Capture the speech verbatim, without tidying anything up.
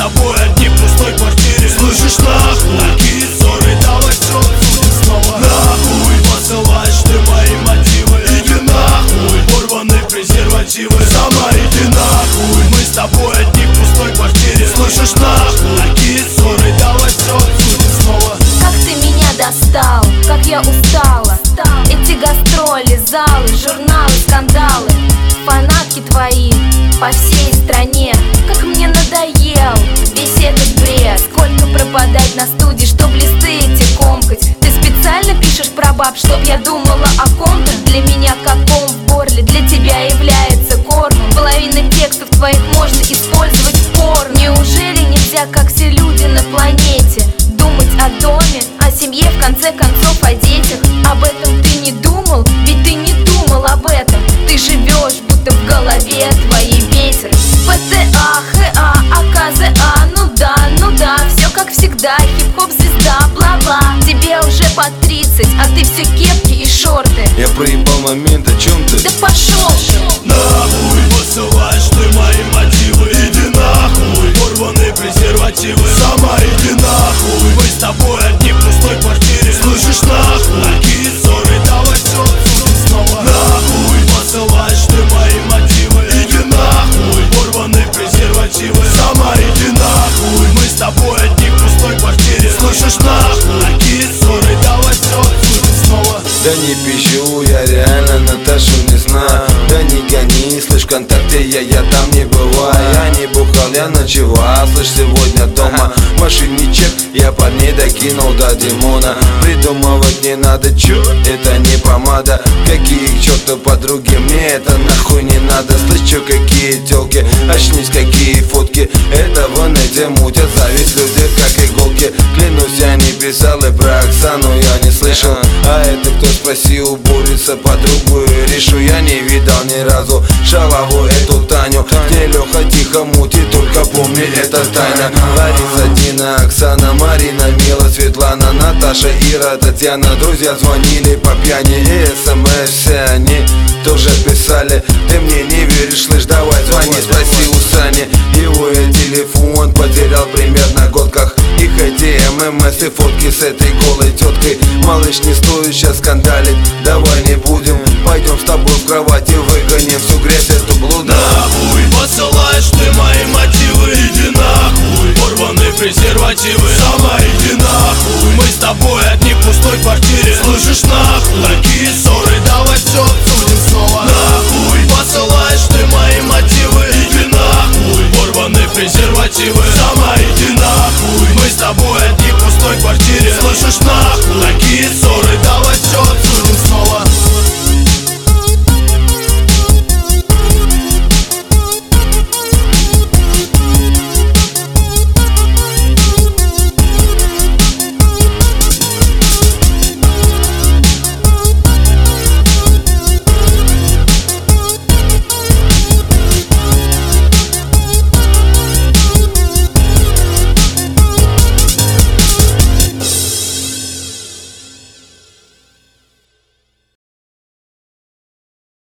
тобой одни в пустой квартире. Слышишь, нахуй, такие ссоры, давай все обсудим снова. Нахуй, посылаешь ты мои мотивы. Иди нахуй, порваны презервативы. Сама иди нахуй, мы с тобой одни в пустой квартире. Слышишь, нахуй, такие ссоры, давай все обсудим снова. Как ты меня достал, как я устала. Эти гастроли, залы, журналы, скандалы, фанатки твои по всей стране. Как мне надоел весь этот бред. Сколько пропадать на студии, чтоб листы эти комкать. Ты специально пишешь про баб, чтоб я думала о ком-то. Для меня как ком в горле, для тебя является кормом. Половина текстов твоих можно использовать в порно. Неужели нельзя, как все люди на планете, думать о доме, о семье, в конце концов о детях? Об этом ты не думал? Ведь ты не думал об этом. Ты живешь, будто в голове твоей ветер. ПТА, ХА, АКЗА, ну да, ну да, все как всегда, хип-хоп звезда, бла-бла. Тебе уже по тридцать, а ты все кепки и шорты. Я проебал момент, о чем ты? Да пошел ты! Нахуй, посылаешь ты мои мотивы. Иди нахуй, порваны презервативы. Сама иди нахуй, мы с тобой одни в пустой квартире. Слышишь, нахуй, такие ссоры, давай все обсудим снова. Нахуй, посылаешь ты мои мотивы. Иди нахуй, порваны презервативы. Сама иди нахуй, мы с тобой одни в пустой квартире. Слышишь, нахуй, такие ссоры, давай все обсудим снова. Да не пищу, я реально Наташу не знаю. Да не гони, слышь, ВКонтакте я, я там не бываю. Я не бухал, я ночевал, слышь, сегодня дома. В машине чек, я парней докинул до Димона. Придумывать не надо, чё, это не помада. Какие к черту подруги, мне это нахуй не надо. Слышь, чё, какие тёлки, очнись, какие фотки. Это в инете мутят, зависть люди как иголки. Клянусь, я не писал и про Оксану я не слышал. А это кто, спроси у Бориса подругу и решу. Я не видал ни разу шалаву эту Таню, где Леха тихо мутит, только помни, это тайна. Лариса, Дина, Оксана, Марина, Мила, Светлана, Наташа, Ира, Татьяна. Друзья звонили по пьяни и смс все они тоже писали. Ты мне не веришь, слышь, давай звони, спроси у Сани. Его я телефон потерял примерно год как. Их эти ММС и фотки с этой голой теткой. Малыш, не стоит сейчас скандалить, давай не будем. Пойдем с тобой в кровати, выгоним всю грязь эту блуду. Нахуй, посылаешь ты мои мотивы. Иди нахуй, порваны презервативы. Сама иди нахуй, мы с тобой одни в пустой квартире. Слышишь, нахуй, такие ссоры, давай все обсудим снова. Нахуй, посылаешь ты мои мотивы. Иди нахуй, порваны презервативы. Сама иди нахуй, мы с тобой одни в пустой квартире. Слышишь, нахуй, такие ссоры, давай все обсудим.